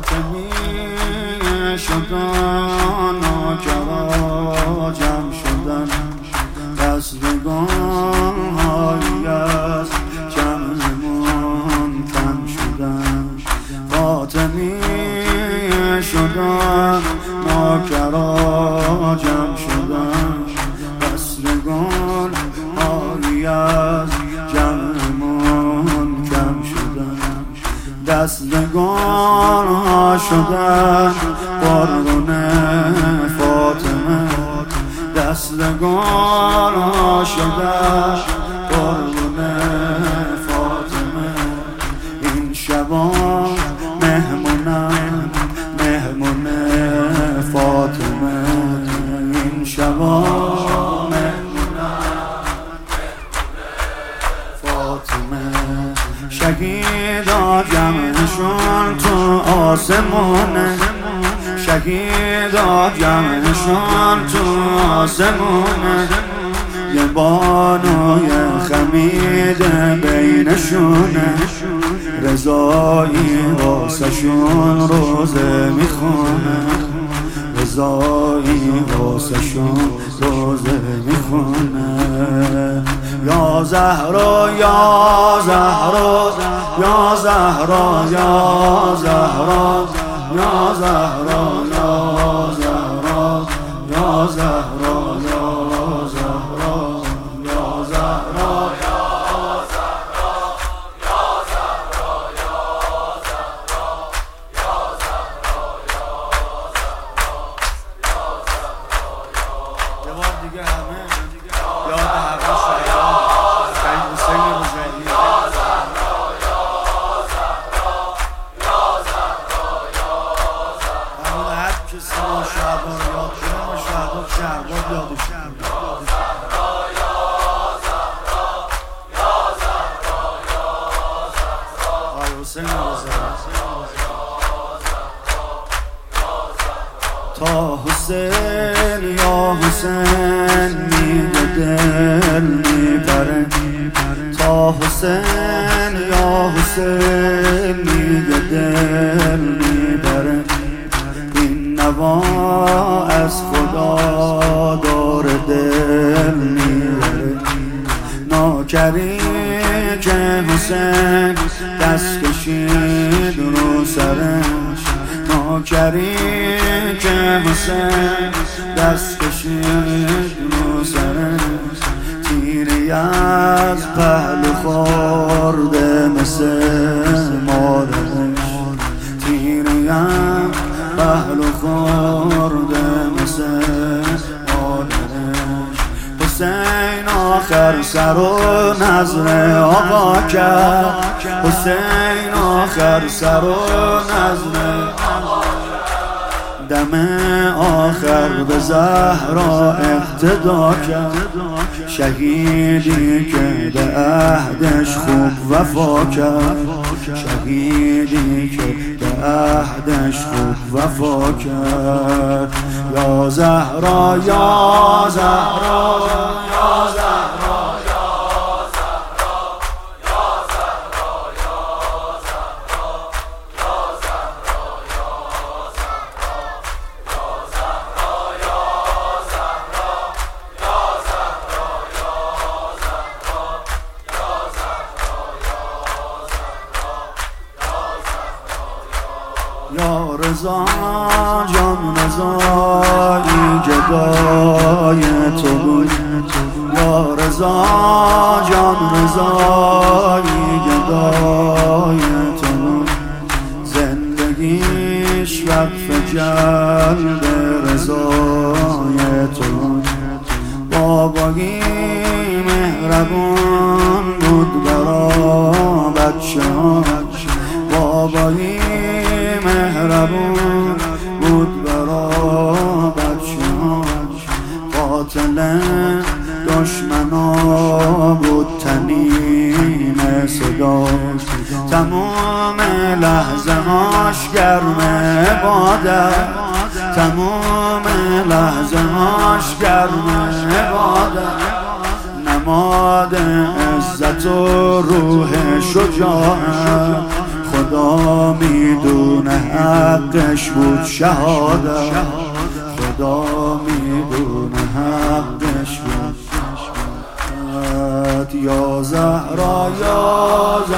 فاطمی شدن ناکرا جمع شدن دستگان هایی از جمعمون کم شدن فاطمی شدن ناکرا جمع شدن دستگان هایی از جمعمون کم شدن دستگان ها شدن قربون فاطمه دستگان ها شدن قربون فاطمه این شبا مهمونم مهمون فاطمه این شبا مهمونم فاطمه شهیدا جمعشون تو آسمونه شهیدا جمعشون تو آسمونه یه بانوی خمیده بینشونه رضایی واسه شون روزه میخونه رضایی واسه شون روزه میخونه یا زهرا یا زهرا یا زهرا یا زهرا یا زهرا یا زهرا یا زهرا یا زهرا یا زهرا تا حسین یا حسین میگه دل میبره تا حسین یا حسین میگه دل میبره این نوا از خدا داره دل میبره ناکری که حسین دست کشید رو سرش ناکری که حسین دست کشید رو سرش تیری از پهلو خورده مثل مادرش تیری از پهلو خورده مثل مادرش حسین آخر سر و نظر آقا کرد حسین آخر سر و نظر دم آخر به زهرا اقتدا کرد شهیدی که به عهدش خوب وفا کرد شهیدی که به عهدش خوب وفا کرد یا زهرا یا زهرا یا زهرا یا رضا جان رضایی جدای تو بود یا رضا جان رضایی جدای تو بود زندگیش وقف جلب رضای تو بود بابایی مهربون بود برا بچه ها بابایی مهربون بود برا بچه ها قاتل دشمنا بود تنین صداش تمام لحظه هاش گرم عبادت تمام لحظه هاش گرم عبادت نماد عزت و روح شجاعت خدا میدونه حقش بود شهادت، خدا میدونه حقش بود. یا زهرا یا